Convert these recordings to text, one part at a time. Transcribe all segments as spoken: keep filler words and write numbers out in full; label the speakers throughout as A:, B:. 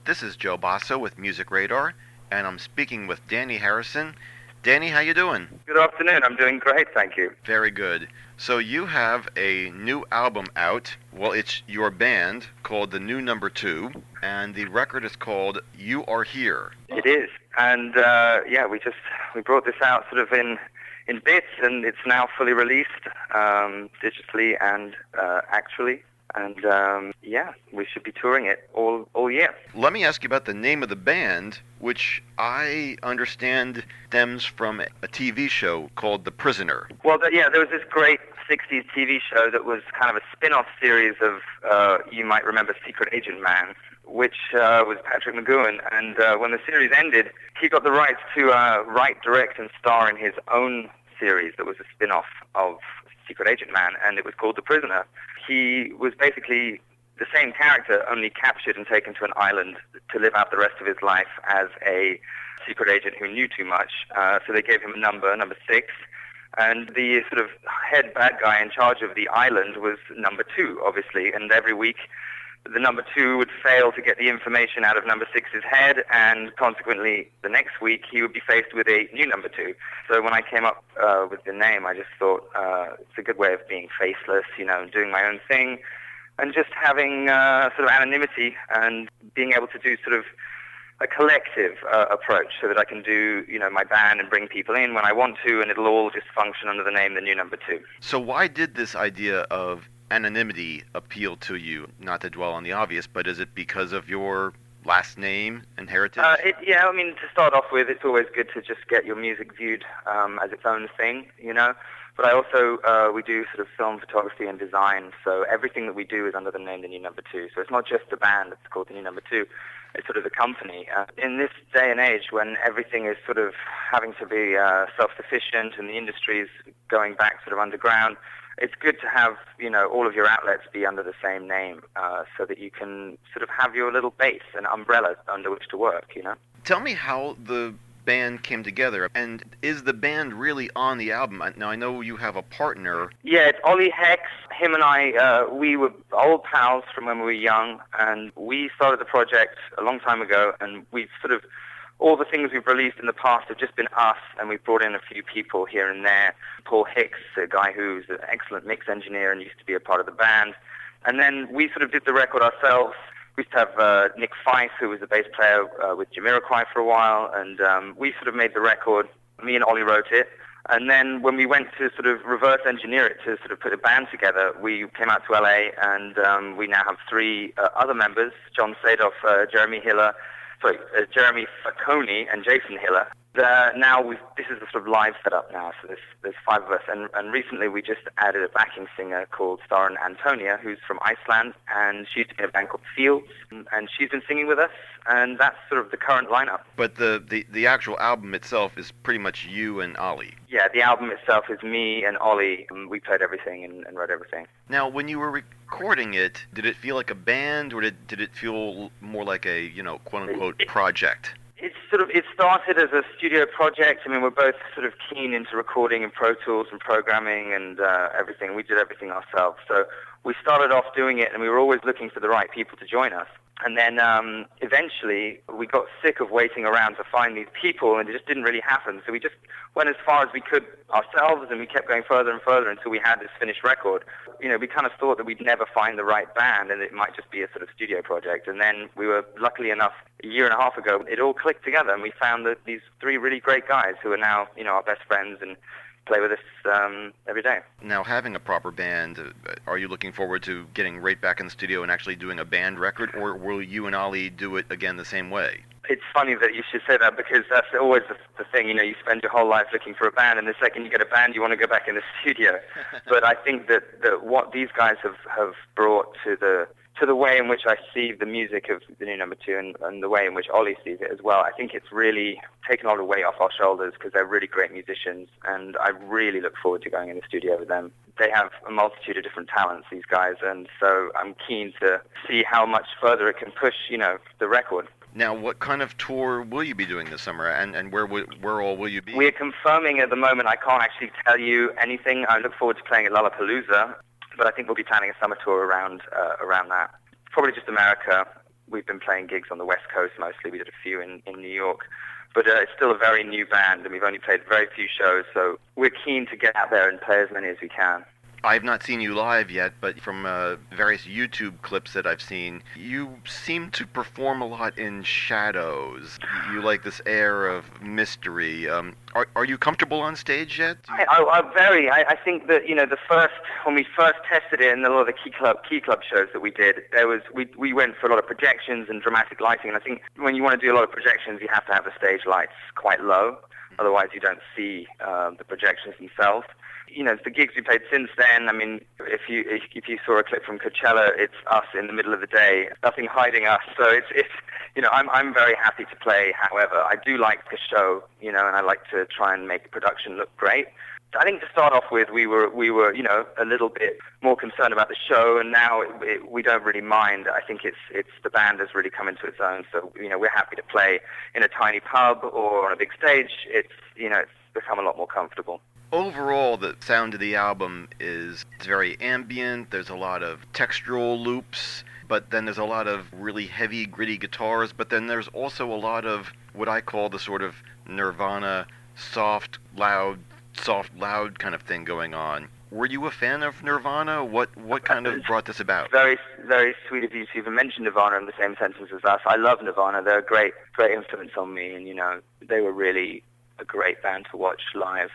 A: This is Joe Basso with Music Radar, and I'm speaking with Danny Harrison. Danny, how you doing?
B: Good afternoon. I'm doing great, thank you.
A: Very good. So you have a new album out. Well, it's your band called The New Number Two, and the record is called You Are Here.
B: It is, and uh, yeah, we just we brought this out sort of in in bits, and it's now fully released um, digitally and uh, actually. And um, yeah, we should be touring it all all year.
A: Let me ask you about the name of the band, which I understand stems from a T V show called The Prisoner.
B: Well, the, yeah, there was this great sixties T V show that was kind of a spin-off series of, uh, you might remember, Secret Agent Man, which uh, was Patrick McGoohan. And uh, when the series ended, he got the rights to uh, write, direct, and star in his own series that was a spin-off of Secret Agent Man, and it was called The Prisoner. He was basically the same character, only captured and taken to an island to live out the rest of his life as a secret agent who knew too much. Uh, so they gave him a number, number six, and the sort of head bad guy in charge of the island was number two, obviously, and every week the number two would fail to get the information out of number six's head, and consequently the next week he would be faced with a new number two. So when I came up uh, with the name, I just thought uh, it's a good way of being faceless, you know, doing my own thing, and just having uh, sort of anonymity and being able to do sort of a collective uh, approach so that I can do, you know, my band and bring people in when I want to, and it'll all just function under the name The New Number Two.
A: So why did this idea of anonymity appeal to you? Not to dwell on the obvious, but is it because of your last name and heritage?
B: Uh, it, yeah, I mean, to start off with, it's always good to just get your music viewed um, as its own thing, you know. But I also, uh, we do sort of film photography and design, so everything that we do is under the name The New Number Two. So it's not just the band that's called The New Number Two, it's sort of the company. Uh, in this day and age when everything is sort of having to be uh, self-sufficient and the industry is going back sort of underground, it's good to have, you know, all of your outlets be under the same name uh, so that you can sort of have your little base and umbrella under which to work, you know.
A: Tell me how the band came together, and is the band really on the album? Now, I know you have a partner.
B: Yeah, it's Ollie Hex. Him and I, uh, we were old pals from when we were young, and we started the project a long time ago, and we've sort of, all the things we've released in the past have just been us, and we've brought in a few people here and there. Paul Hicks, a guy who's an excellent mix engineer and used to be a part of the band. And then we sort of did the record ourselves. We used to have uh, Nick Fife, who was the bass player uh, with Jamiroquai for a while, and um, we sort of made the record. Me and Ollie wrote it. And then when we went to sort of reverse engineer it to sort of put a band together, we came out to L A, and um, we now have three uh, other members, John Sadoff, uh, Jeremy Hiller, sorry, uh, Jeremy Facconi and Jason Hiller. Uh, now we've, this is the sort of live setup now, so there's, there's five of us, and, and recently we just added a backing singer called Starin Antonia, who's from Iceland, and she's in a band called Fields, and she's been singing with us, and that's sort of the current lineup.
A: But the, the, the actual album itself is pretty much you and Ollie.
B: Yeah, the album itself is me and Ollie, and we played everything and, and wrote everything.
A: Now, when you were recording it, did it feel like a band, or did, did it feel more like a, you know, quote-unquote project?
B: It's sort of, it started as a studio project. I mean, we're both sort of keen into recording and Pro Tools and programming and uh, everything. We did everything ourselves. So we started off doing it, and we were always looking for the right people to join us. And then um, eventually we got sick of waiting around to find these people, and it just didn't really happen. So we just went as far as we could ourselves, and we kept going further and further until we had this finished record. You know, we kind of thought that we'd never find the right band, and it might just be a sort of studio project. And then we were, luckily enough, a year and a half ago, it all clicked together, and we found that these three really great guys who are now, you know, our best friends and play with us um, every day.
A: Now, having a proper band, uh, are you looking forward to getting right back in the studio and actually doing a band record, or will you and Ollie do it again the same way?
B: It's funny that you should say that, because that's always the, the thing, you know, you spend your whole life looking for a band, and the second you get a band, you want to go back in the studio. But I think that, that what these guys have, have brought to the to the way in which I see the music of The New Number Two, and, and the way in which Ollie sees it as well, I think it's really taken a lot of weight off our shoulders, because they're really great musicians, and I really look forward to going in the studio with them. They have a multitude of different talents, these guys, and so I'm keen to see how much further it can push, you know, the record.
A: Now, what kind of tour will you be doing this summer, and, and where w- where all will you be?
B: We're confirming at the moment. I can't actually tell you anything. I look forward to playing at Lollapalooza, but I think we'll be planning a summer tour around uh, around that. Probably just America, we've been playing gigs on the West Coast mostly. We did a few in, in New York. But uh, it's still a very new band, and we've only played very few shows, so we're keen to get out there and play as many as we can.
A: I've not seen you live yet, but from uh, various YouTube clips that I've seen, you seem to perform a lot in shadows. You like this air of mystery. Um, are are you comfortable on stage yet?
B: I, I, I very. I, I think that, you know, the first when we first tested it in a lot of the key club key club shows that we did, there was we we went for a lot of projections and dramatic lighting. And I think when you want to do a lot of projections, you have to have the stage lights quite low, otherwise you don't see uh, the projections themselves. You know, the gigs we played since then, I mean, if you if, if you saw a clip from Coachella, it's us in the middle of the day, nothing hiding us. So it's, it's you know, I'm I'm very happy to play. However, I do like the show, you know, and I like to try and make the production look great. I think to start off with, we were, we were, you know, a little bit more concerned about the show, and now it, it, we don't really mind. I think it's, it's the band has really come into its own. So, you know, we're happy to play in a tiny pub or on a big stage. It's, you know, it's become a lot more comfortable.
A: Overall, the sound of the album is it's very ambient. There's a lot of textural loops, but then there's a lot of really heavy, gritty guitars. But then there's also a lot of what I call the sort of Nirvana soft, loud, soft, loud kind of thing going on. Were you a fan of Nirvana? What what kind of brought this about?
B: Very, very sweet of you to even mention Nirvana in the same sentence as us. I love Nirvana. They're a great, great influence on me, and you know, they were really a great band to watch live.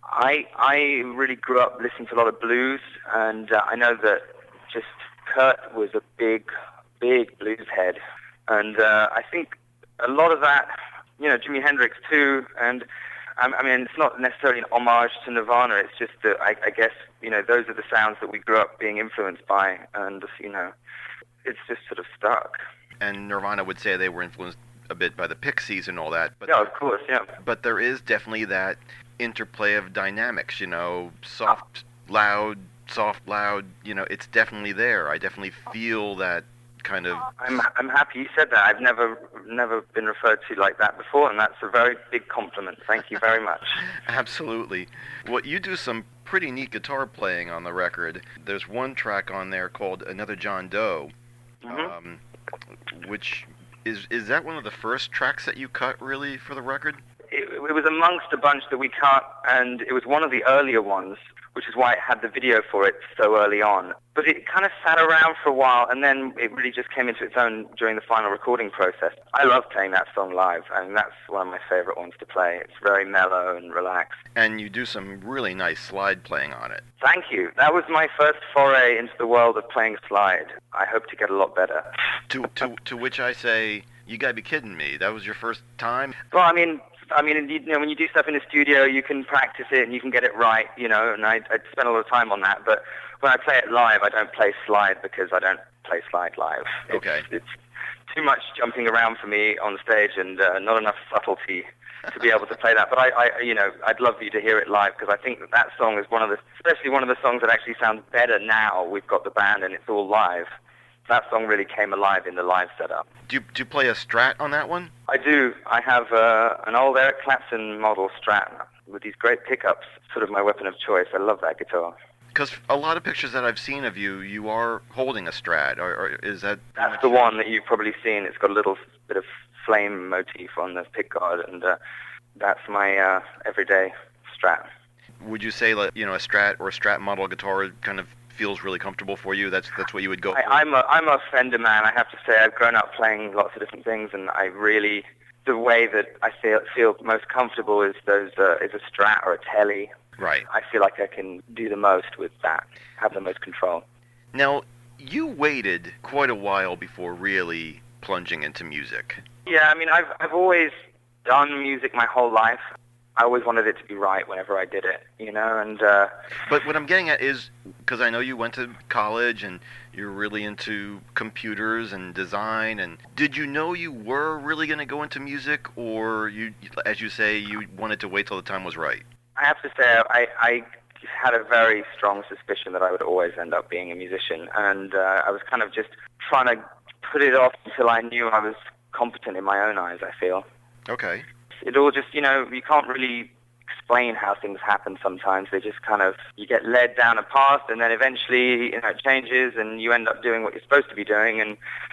B: I I really grew up listening to a lot of blues, and uh, I know that just Kurt was a big, big blues head, and uh, I think a lot of that, you know, Jimi Hendrix too, and um, I mean, it's not necessarily an homage to Nirvana. It's just that I, I guess, you know, those are the sounds that we grew up being influenced by, and you know, it's just sort of stuck.
A: And Nirvana would say they were influenced a bit by the Pixies and all that. But
B: yeah, of course, yeah.
A: But there is definitely that interplay of dynamics, you know, soft, loud, soft, loud, you know, it's definitely there. I definitely feel that kind of...
B: I'm I'm happy you said that. I've never never been referred to like that before, and that's a very big compliment. Thank you very much.
A: Absolutely. Well, you do some pretty neat guitar playing on the record. There's one track on there called Another John Doe,
B: mm-hmm.
A: um, which... Is is that one of the first tracks that you cut, really, for the record?
B: It, it was amongst a bunch that we cut, and it was one of the earlier ones, which is why it had the video for it so early on. But it kind of sat around for a while, and then it really just came into its own during the final recording process. I love playing that song live, and that's one of my favorite ones to play. It's very mellow and relaxed.
A: And you do some really nice slide playing on it.
B: Thank you. That was my first foray into the world of playing slide. I hope to get a lot better.
A: To to to which I say, you gotta be kidding me. That was your first time?
B: Well, I mean, I mean, you know, when you do stuff in the studio, you can practice it and you can get it right, you know, and I, I spend a lot of time on that. But when I play it live, I don't play slide because I don't play slide live. It's,
A: okay.
B: It's too much jumping around for me on stage and uh, not enough subtlety to be able to play that. But I, I you know, I'd love for you to hear it live because I think that that song is one of the, especially one of the songs that actually sounds better now. We've got the band and it's all live. That song really came alive in the live setup.
A: Do you, do you play a Strat on that one?
B: I do. I have uh, an old Eric Clapton model Strat with these great pickups, sort of my weapon of choice. I love that guitar.
A: Because a lot of pictures that I've seen of you, you are holding a Strat. Or, or is that...
B: That's the one that you've probably seen. It's got a little bit of flame motif on the pickguard, and uh, that's my uh, everyday Strat.
A: Would you say, like, you know, a Strat or a Strat model guitar kind of feels really comfortable for you? That's that's what you would go for?
B: I, I'm a I'm a Fender man. I have to say, I've grown up playing lots of different things, and I really the way that I feel feel most comfortable is those uh, is a Strat or a Tele.
A: Right.
B: I feel like I can do the most with that, have the most control.
A: Now, you waited quite a while before really plunging into music.
B: Yeah, I mean, I've I've always done music my whole life. I always wanted it to be right whenever I did it, you know, and... Uh,
A: but what I'm getting at is, because I know you went to college and you're really into computers and design, and did you know you were really going to go into music, or, you, as you say, you wanted to wait till the time was right?
B: I have to say, I, I had a very strong suspicion that I would always end up being a musician, and uh, I was kind of just trying to put it off until I knew I was competent in my own eyes, I feel.
A: Okay.
B: It all just, you know, you can't really explain how things happen sometimes. They just kind of, you get led down a path and then eventually, you know, it changes and you end up doing what you're supposed to be doing. And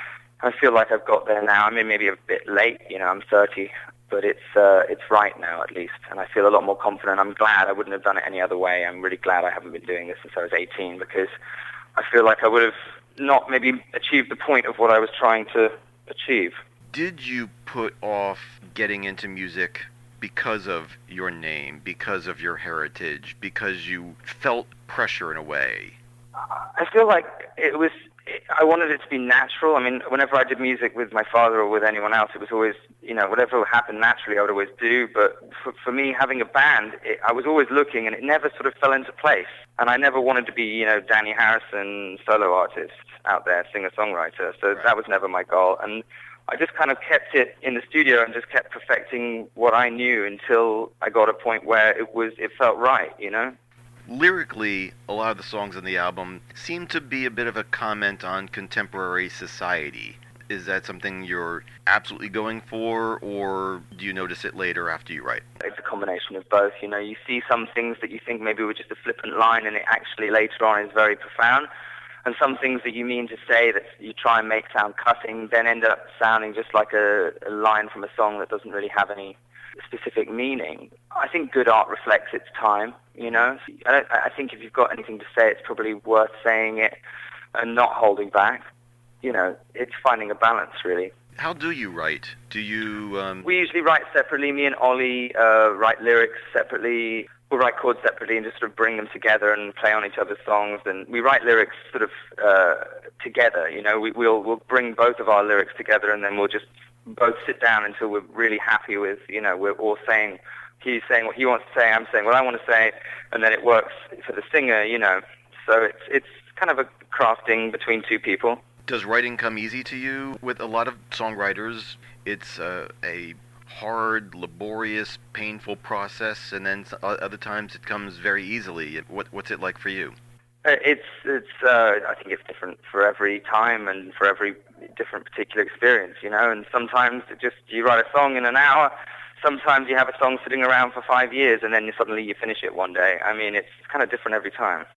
B: I feel like I've got there now. I mean, maybe a bit late, you know, I'm thirty, but it's uh, it's right now at least, and I feel a lot more confident. I'm glad. I wouldn't have done it any other way. I'm really glad I haven't been doing this since I was eighteen, because I feel like I would have not maybe achieved the point of what I was trying to achieve.
A: Did you put off getting into music because of your name, because of your heritage, because you felt pressure in a way?
B: I feel like it was, I wanted it to be natural. I mean, whenever I did music with my father or with anyone else, it was always, you know, whatever happened naturally, I would always do. But for, for me, having a band, it, I was always looking, and it never sort of fell into place. And I never wanted to be, you know, Danny Harrison, solo artist out there, singer-songwriter. So
A: Right.
B: that was never my goal. And I just kind of kept it in the studio and just kept perfecting what I knew until I got a point where it was, it felt right, you know?
A: Lyrically, a lot of the songs on the album seem to be a bit of a comment on contemporary society. Is that something you're absolutely going for, or do you notice it later after you write?
B: It's a combination of both. You know, you see some things that you think maybe were just a flippant line, and it actually later on is very profound. And some things that you mean to say that you try and make sound cutting then end up sounding just like a, a line from a song that doesn't really have any specific meaning. I think good art reflects its time, you know. I, don't, I think if you've got anything to say, it's probably worth saying it and not holding back. You know, it's finding a balance, really.
A: How do you write? Do you... Um...
B: We usually write separately. Me and Ollie uh, write lyrics separately. We'll write chords separately and just sort of bring them together and play on each other's songs. And we write lyrics sort of uh, together, you know. We, we'll, we'll bring both of our lyrics together, and then we'll just both sit down until we're really happy with, you know, we're all saying, he's saying what he wants to say, I'm saying what I want to say, and then it works for the singer, you know. So it's it's kind of a crafting between two people.
A: Does writing come easy to you? With a lot of songwriters, it's uh, a hard, laborious, painful process, and then other times it comes very easily. What, what's it like for you?
B: It's, it's. Uh, I think it's different for every time and for every different particular experience, you know. And sometimes it just, you write a song in an hour. Sometimes you have a song sitting around for five years, and then you suddenly you finish it one day. I mean, it's kind of different every time.